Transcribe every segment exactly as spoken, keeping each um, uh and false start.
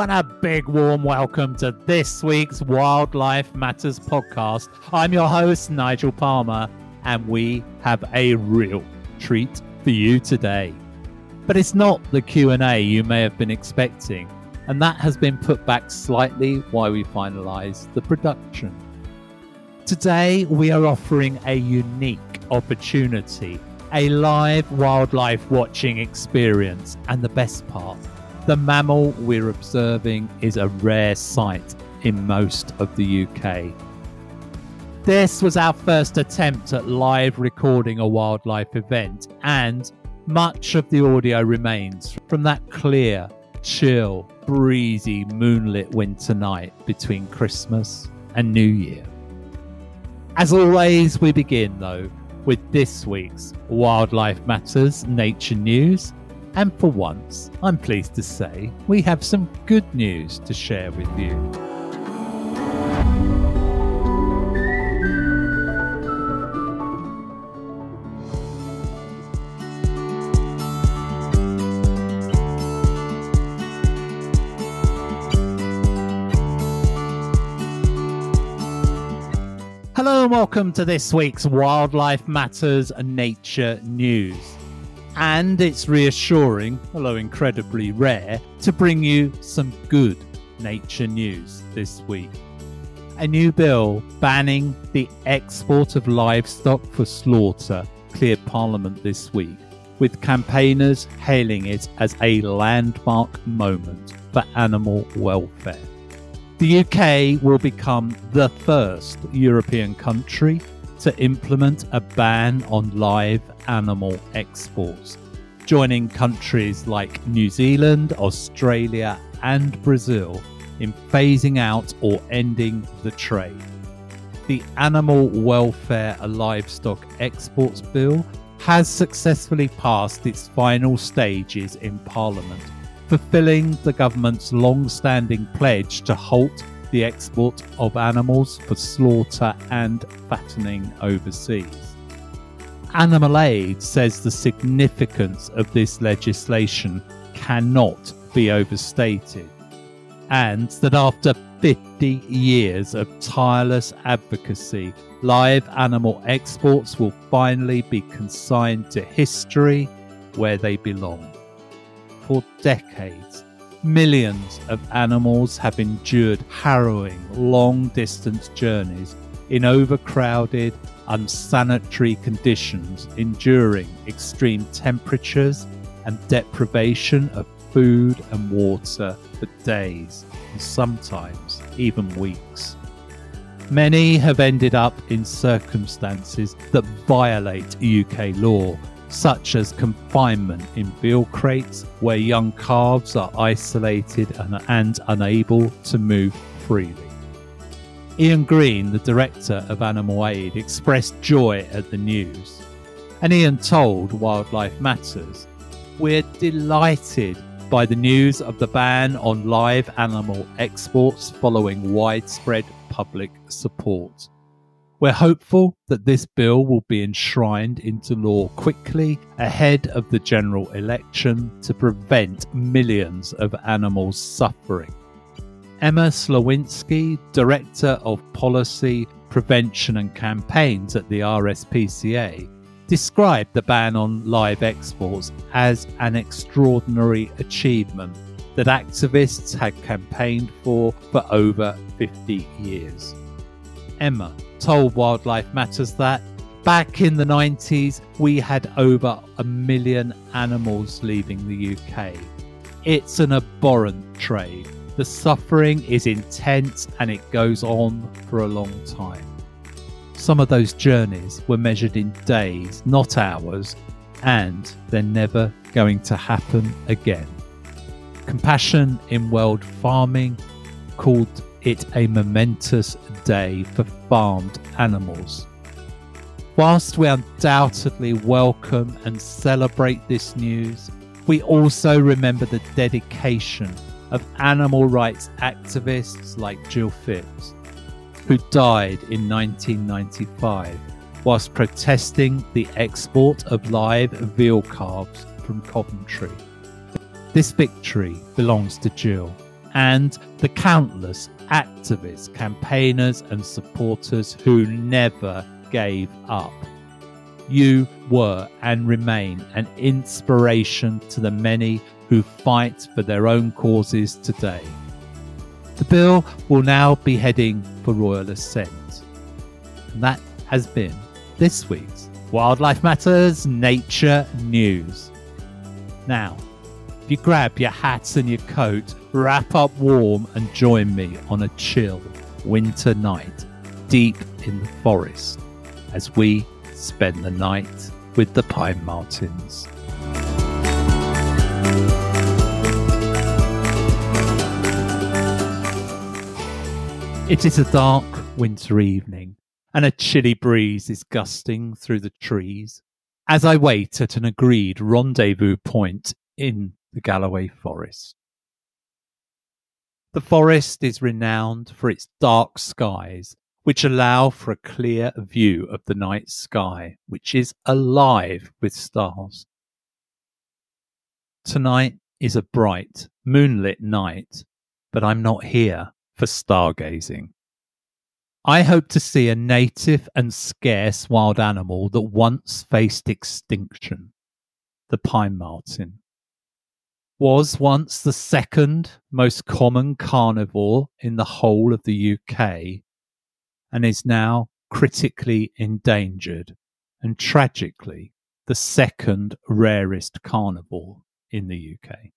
and a big warm welcome to this week's Wildlife Matters podcast. I'm your host, Nigel Palmer, and we have a real treat for you today. But it's not the Q and A you may have been expecting, and that has been put back slightly while we finalise the production. Today, we are offering a unique opportunity, a live wildlife watching experience, and the best part, the mammal we're observing is a rare sight in most of the U K. This was our first attempt at live recording a wildlife event, and much of the audio remains from that clear, chill, breezy, moonlit winter night between Christmas and New Year. As always, we begin though with this week's Wildlife Matters Nature News. And for once, I'm pleased to say we have some good news to share with you. Hello and welcome to this week's Wildlife Matters Nature News. And it's reassuring, although incredibly rare, to bring you some good nature news this week. A new bill banning the export of livestock for slaughter cleared Parliament this week, with campaigners hailing it as a landmark moment for animal welfare. The U K will become the first European country to implement a ban on live animal exports, joining countries like New Zealand, Australia and Brazil in phasing out or ending the trade. The Animal Welfare Livestock Exports Bill has successfully passed its final stages in Parliament, fulfilling the government's long-standing pledge to halt the export of animals for slaughter and fattening overseas. Animal Aid says the significance of this legislation cannot be overstated, and that after fifty years of tireless advocacy, live animal exports will finally be consigned to history where they belong. For decades, millions of animals have endured harrowing, long-distance journeys in overcrowded, unsanitary conditions, enduring extreme temperatures and deprivation of food and water for days, and sometimes even weeks. Many have ended up in circumstances that violate U K law, such as confinement in veal crates where young calves are isolated and, and unable to move freely. Ian Green, the director of Animal Aid, expressed joy at the news. And Ian told Wildlife Matters, "We're delighted by the news of the ban on live animal exports following widespread public support. We're hopeful that this bill will be enshrined into law quickly ahead of the general election to prevent millions of animals suffering." Emma Slawinski, Director of Policy, Prevention and Campaigns at the R S P C A, described the ban on live exports as an extraordinary achievement that activists had campaigned for for over fifty years. Emma told Wildlife Matters that back in the nineties, we had over a million animals leaving the U K. It's an abhorrent trade. The suffering is intense and it goes on for a long time. Some of those journeys were measured in days, not hours, and they're never going to happen again. Compassion in World Farming called it a momentous day for farmed animals. Whilst we undoubtedly welcome and celebrate this news, we also remember the dedication of animal rights activists like Jill Phipps, who died in nineteen ninety-five whilst protesting the export of live veal calves from Coventry. This victory belongs to Jill, and the countless activists, campaigners and supporters who never gave up. You were and remain an inspiration to the many who fight for their own causes today. The bill will now be heading for royal assent. And that has been this week's Wildlife Matters Nature News. Now, if you grab your hats and your coat, wrap up warm and join me on a chill winter night deep in the forest as we spend the night with the pine martens. It is a dark winter evening, and a chilly breeze is gusting through the trees as I wait at an agreed rendezvous point in the Galloway Forest. The forest is renowned for its dark skies, which allow for a clear view of the night sky, which is alive with stars. Tonight is a bright, moonlit night, but I'm not here for stargazing. I hope to see a native and scarce wild animal that once faced extinction. The pine marten was once the second most common carnivore in the whole of the U K and is now critically endangered and tragically the second rarest carnivore in the U K.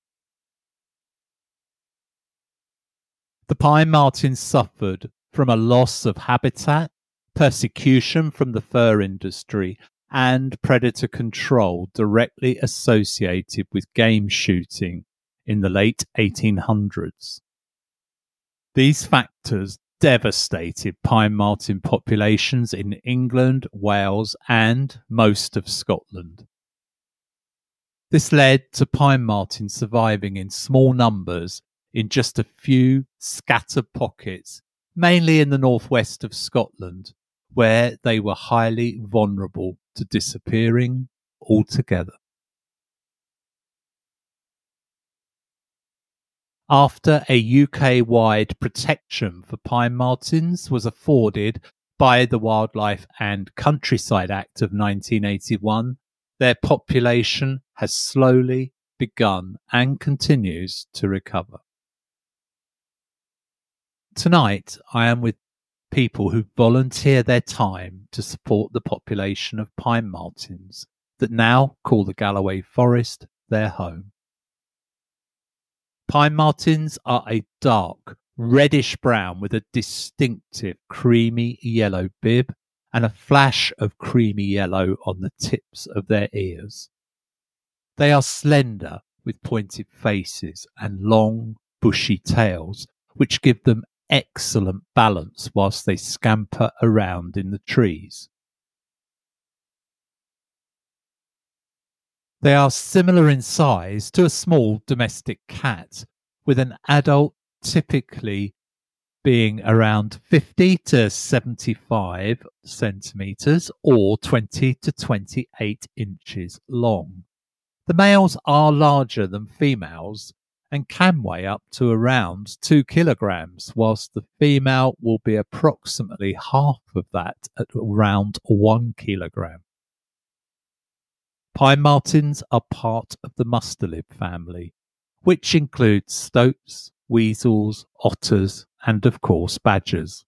The pine marten suffered from a loss of habitat, persecution from the fur industry, and predator control directly associated with game shooting in the late eighteen hundreds. These factors devastated pine marten populations in England, Wales, and most of Scotland. This led to pine martens surviving in small numbers in just a few scattered pockets, mainly in the northwest of Scotland, where they were highly vulnerable to disappearing altogether. After a U K-wide protection for pine martens was afforded by the Wildlife and Countryside Act of nineteen eighty-one, their population has slowly begun and continues to recover. Tonight, I am with people who volunteer their time to support the population of pine martens that now call the Galloway Forest their home. Pine martens are a dark, reddish brown with a distinctive creamy yellow bib and a flash of creamy yellow on the tips of their ears. They are slender with pointed faces and long, bushy tails, which give them excellent balance whilst they scamper around in the trees. They are similar in size to a small domestic cat, with an adult typically being around fifty to seventy-five centimetres or twenty to twenty-eight inches long. The males are larger than females and can weigh up to around two kilograms, whilst the female will be approximately half of that at around one kilogram. Pine martens are part of the mustelid family, which includes stoats, weasels, otters, and of course badgers.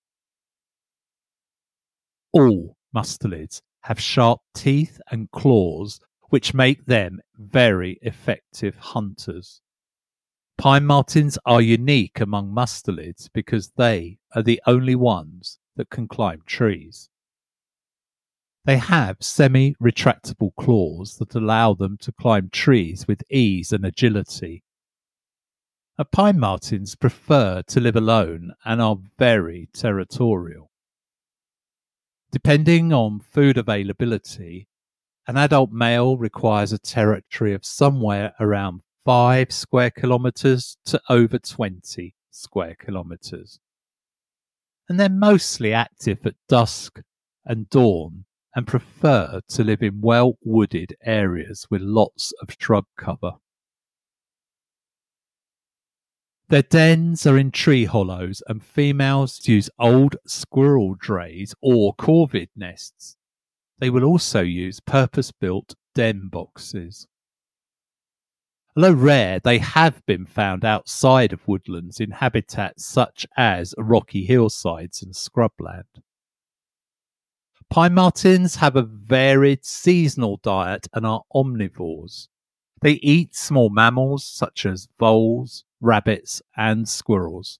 All mustelids have sharp teeth and claws, which make them very effective hunters. Pine martens are unique among mustelids because they are the only ones that can climb trees. They have semi-retractable claws that allow them to climb trees with ease and agility. Pine martens prefer to live alone and are very territorial. Depending on food availability, an adult male requires a territory of somewhere around five square kilometres to over twenty square kilometres. And they're mostly active at dusk and dawn and prefer to live in well-wooded areas with lots of shrub cover. Their dens are in tree hollows, and females use old squirrel drays or corvid nests. They will also use purpose-built den boxes. Although rare, they have been found outside of woodlands in habitats such as rocky hillsides and scrubland. Pine martens have a varied seasonal diet and are omnivores. They eat small mammals such as voles, rabbits, and squirrels.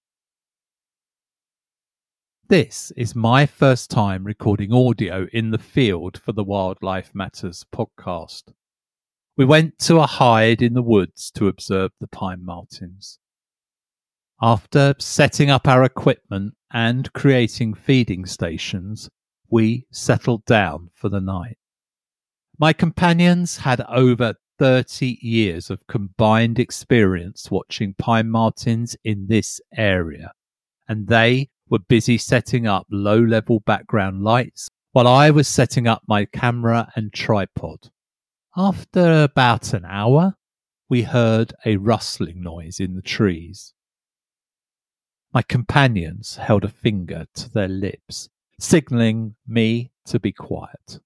This is my first time recording audio in the field for the Wildlife Matters podcast. We went to a hide in the woods to observe the pine martens. After setting up our equipment and creating feeding stations, we settled down for the night. My companions had over thirty years of combined experience watching pine martens in this area, and they were busy setting up low-level background lights while I was setting up my camera and tripod. After about an hour, we heard a rustling noise in the trees. My companions held a finger to their lips, signalling me to be quiet.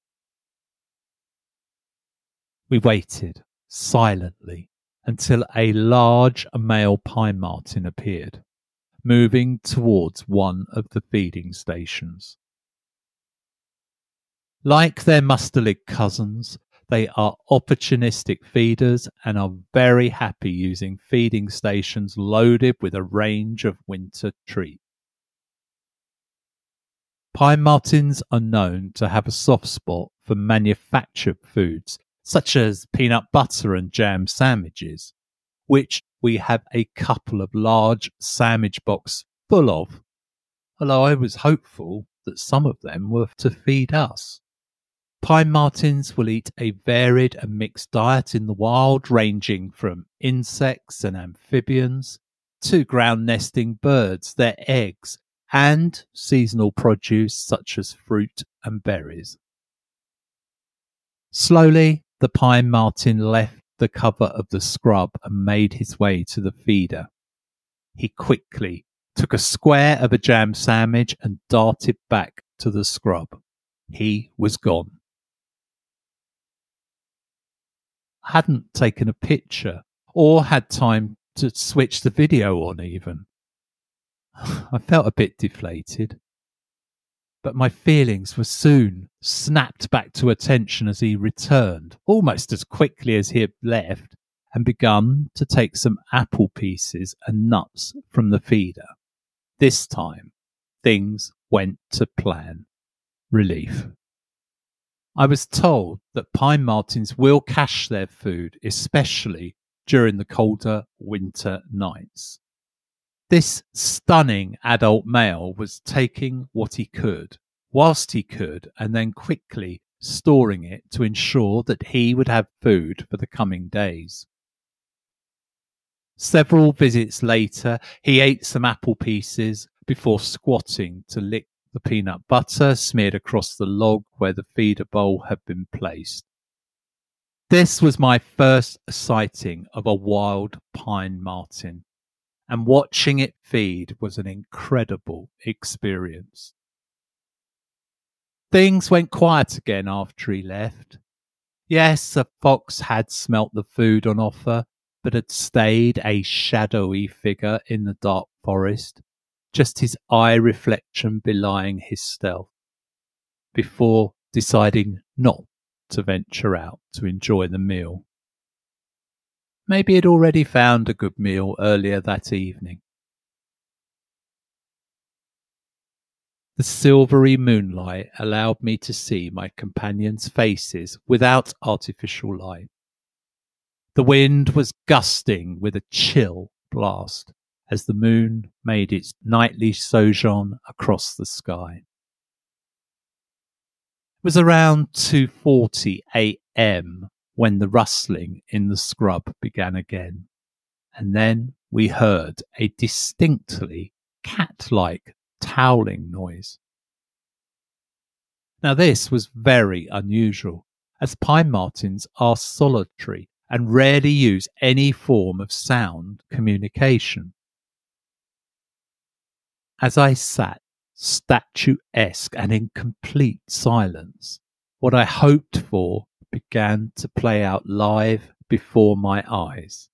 We waited silently until a large male pine marten appeared, moving towards one of the feeding stations. Like their musterlig cousins, they are opportunistic feeders and are very happy using feeding stations loaded with a range of winter treats. Pine martens are known to have a soft spot for manufactured foods such as peanut butter and jam sandwiches, which we have a couple of large sandwich boxes full of, although I was hopeful that some of them were to feed us. Pine martens will eat a varied and mixed diet in the wild, ranging from insects and amphibians to ground nesting birds, their eggs, and seasonal produce such as fruit and berries. Slowly, the pine marten left the cover of the scrub and made his way to the feeder. He quickly took a square of a jam sandwich and darted back to the scrub. He was gone. I hadn't taken a picture or had time to switch the video on even. I felt a bit deflated, but my feelings were soon snapped back to attention as he returned, almost as quickly as he had left, and begun to take some apple pieces and nuts from the feeder. This time, things went to plan. Relief. I was told that pine martens will cache their food, especially during the colder winter nights. This stunning adult male was taking what he could, whilst he could, and then quickly storing it to ensure that he would have food for the coming days. Several visits later, he ate some apple pieces before squatting to lick the peanut butter smeared across the log where the feeder bowl had been placed. This was my first sighting of a wild pine marten, and watching it feed was an incredible experience. Things went quiet again after he left. Yes, a fox had smelt the food on offer, but had stayed a shadowy figure in the dark forest, just his eye reflection belying his stealth, before deciding not to venture out to enjoy the meal. Maybe he'd already found a good meal earlier that evening. The silvery moonlight allowed me to see my companions' faces without artificial light. The wind was gusting with a chill blast as the moon made its nightly sojourn across the sky. It was around two forty a.m. when the rustling in the scrub began again, and then we heard a distinctly cat-like towling noise. Now this was very unusual, as pine martens are solitary and rarely use any form of sound communication. As I sat, statuesque and in complete silence, what I hoped for began to play out live before my eyes.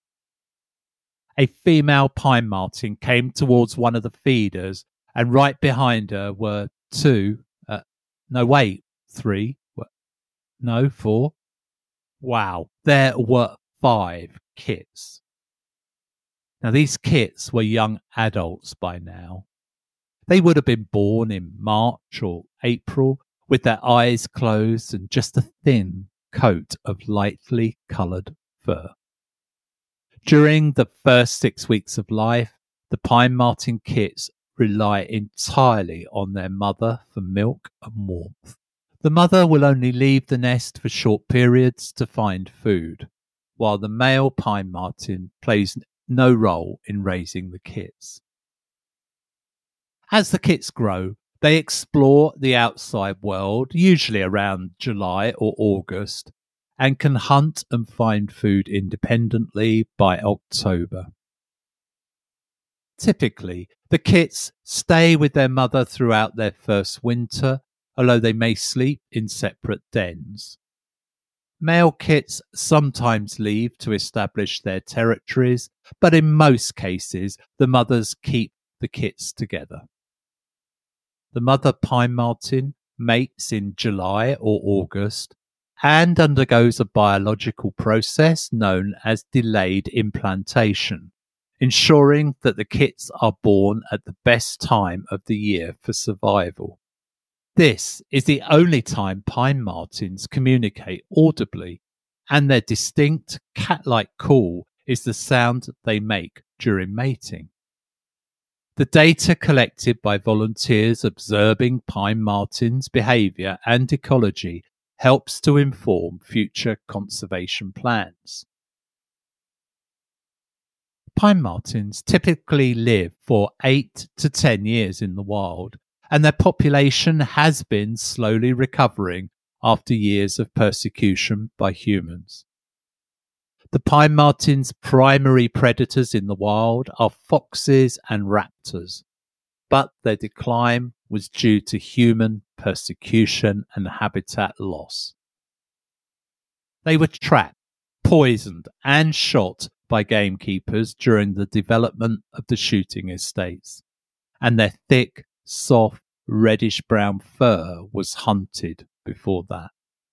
A female pine marten came towards one of the feeders, and right behind her were two, uh, no wait, three, no, four. Wow, there were five kits. Now, these kits were young adults by now. They would have been born in March or April with their eyes closed and just a thin coat of lightly coloured fur. During the first six weeks of life, the pine marten kits rely entirely on their mother for milk and warmth. The mother will only leave the nest for short periods to find food, while the male pine marten plays no role in raising the kits. As the kits grow, they explore the outside world, usually around July or August, and can hunt and find food independently by October. Typically, the kits stay with their mother throughout their first winter, although they may sleep in separate dens. Male kits sometimes leave to establish their territories, but in most cases, the mothers keep the kits together. The mother pine marten mates in July or August and undergoes a biological process known as delayed implantation, ensuring that the kits are born at the best time of the year for survival. This is the only time pine martens communicate audibly, and their distinct cat-like call is the sound they make during mating. The data collected by volunteers observing pine martens' behaviour and ecology helps to inform future conservation plans. Pine martens typically live for eight to ten years in the wild, and their population has been slowly recovering after years of persecution by humans. The pine marten's primary predators in the wild are foxes and raptors, but their decline was due to human persecution and habitat loss. They were trapped, poisoned, and shot by gamekeepers during the development of the shooting estates, and their thick, soft, reddish-brown fur was hunted before that.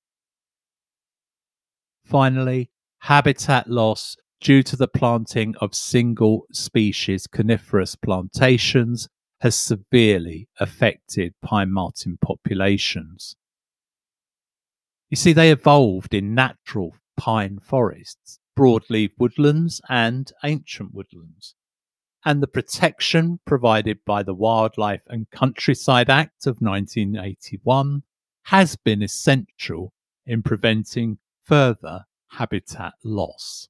Finally, habitat loss due to the planting of single-species coniferous plantations has severely affected pine marten populations. You see, they evolved in natural pine forests, broadleaf woodlands and ancient woodlands, and the protection provided by the Wildlife and Countryside Act of nineteen eighty-one has been essential in preventing further habitat loss.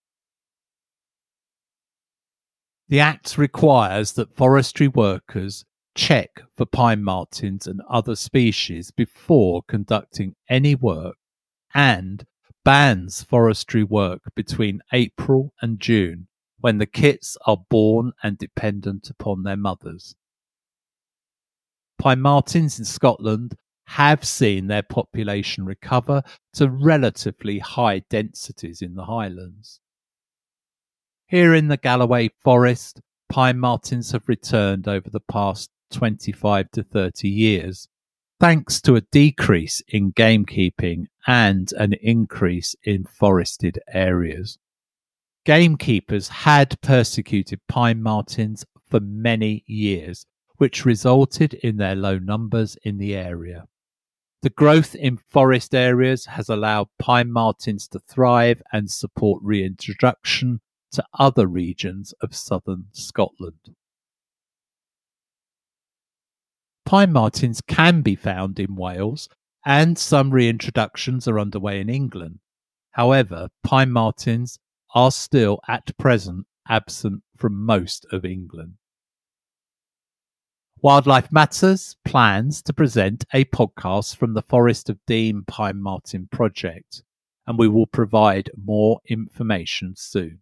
The Act requires that forestry workers check for pine martens and other species before conducting any work, and bans forestry work between April and June, when the kits are born and dependent upon their mothers. Pine martens in Scotland have seen their population recover to relatively high densities in the Highlands. Here in the Galloway Forest, pine martens have returned over the past twenty-five to thirty years, thanks to a decrease in gamekeeping and an increase in forested areas. Gamekeepers had persecuted pine martens for many years, which resulted in their low numbers in the area. The growth in forest areas has allowed pine martens to thrive and support reintroduction to other regions of southern Scotland. Pine martens can be found in Wales, and some reintroductions are underway in England. However, pine martens are still at present absent from most of England. Wildlife Matters plans to present a podcast from the Forest of Dean Pine Marten project, and we will provide more information soon.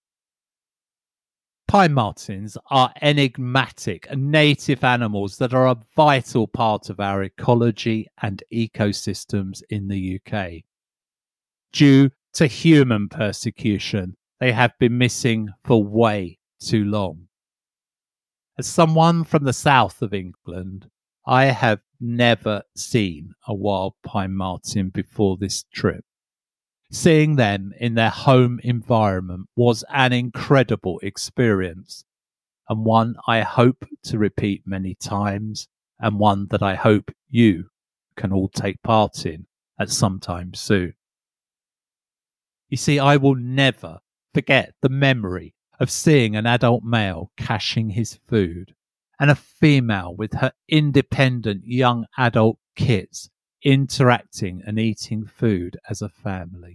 Pine martens are enigmatic and native animals that are a vital part of our ecology and ecosystems in the U K. Due to human persecution, they have been missing for way too long. As someone from the south of England, I have never seen a wild pine marten before this trip. Seeing them in their home environment was an incredible experience, and one I hope to repeat many times, and one that I hope you can all take part in at some time soon. You see, I will never forget the memory of seeing an adult male caching his food and a female with her independent young adult kits interacting and eating food as a family.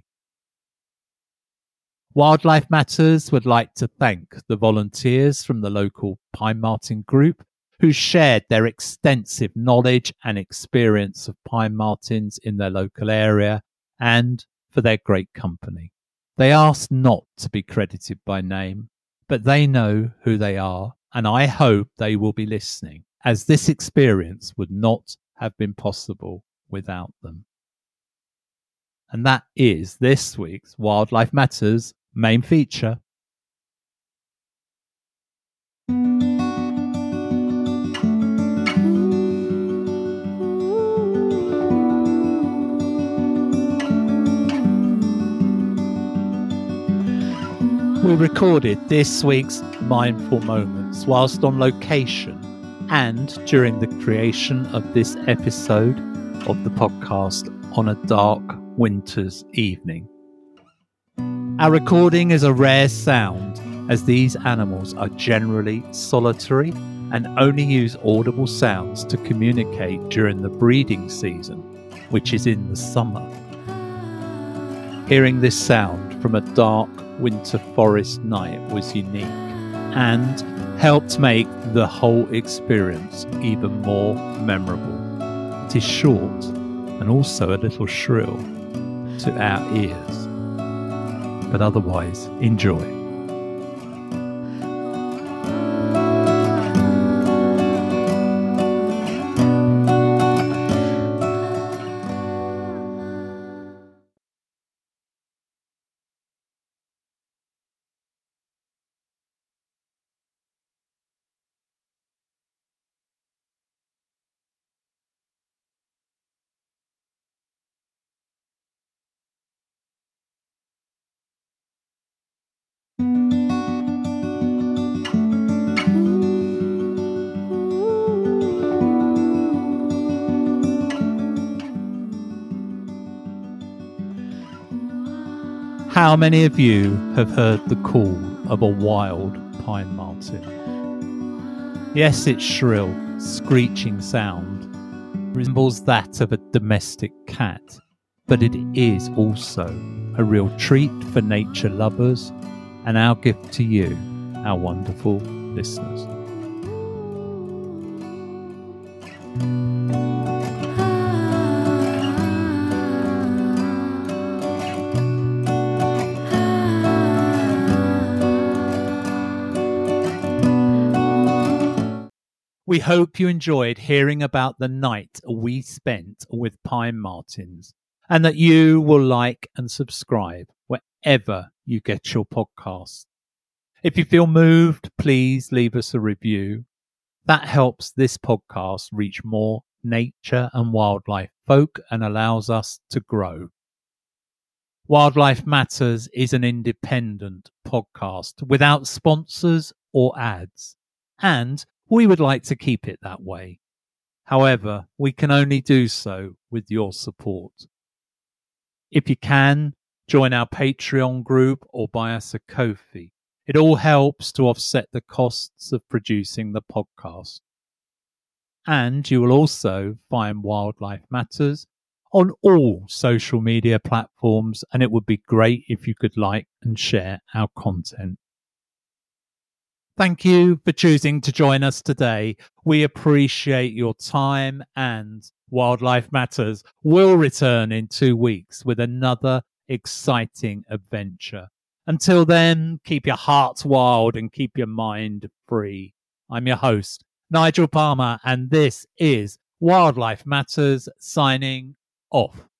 Wildlife Matters would like to thank the volunteers from the local Pine Marten group who shared their extensive knowledge and experience of pine martens in their local area, and for their great company. They asked not to be credited by name, but they know who they are, and I hope they will be listening, as this experience would not have been possible without them. And that is this week's Wildlife Matters main feature. We recorded this week's Mindful Moments whilst on location and during the creation of this episode of the podcast on a dark winter's evening. Our recording is a rare sound, as these animals are generally solitary and only use audible sounds to communicate during the breeding season, which is in the summer. Hearing this sound from a dark winter forest night was unique and helped make the whole experience even more memorable. It is short and also a little shrill to our ears, but otherwise enjoy. How many of you have heard the call of a wild pine marten? Yes, its shrill, screeching sound resembles that of a domestic cat, but it is also a real treat for nature lovers and our gift to you, our wonderful listeners. We hope you enjoyed hearing about the night we spent with pine martens, and that you will like and subscribe wherever you get your podcasts. If you feel moved, please leave us a review. That helps this podcast reach more nature and wildlife folk and allows us to grow. Wildlife Matters is an independent podcast without sponsors or ads, and we would like to keep it that way. However, we can only do so with your support. If you can, join our Patreon group or buy us a Ko-fi. It all helps to offset the costs of producing the podcast. And you will also find Wildlife Matters on all social media platforms, and it would be great if you could like and share our content. Thank you for choosing to join us today. We appreciate your time, and Wildlife Matters will return in two weeks with another exciting adventure. Until then, keep your hearts wild and keep your mind free. I'm your host, Nigel Palmer, and this is Wildlife Matters signing off.